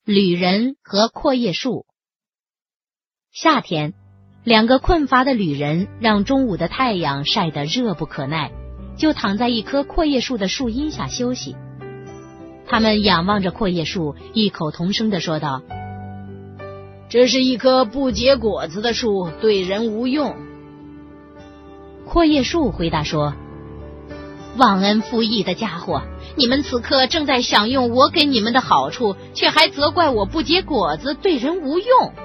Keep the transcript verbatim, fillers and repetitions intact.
旅人和阔叶树。夏天，两个困乏的旅人让中午的太阳晒得热不可耐，就躺在一棵阔叶树的树荫下休息。他们仰望着阔叶树，异口同声地说道： 这是一棵不结果子的树，对人无用。 阔叶树回答说：忘恩负义的家伙，你们此刻正在享用我给你们的好处，却还责怪我不结果子，对人无用。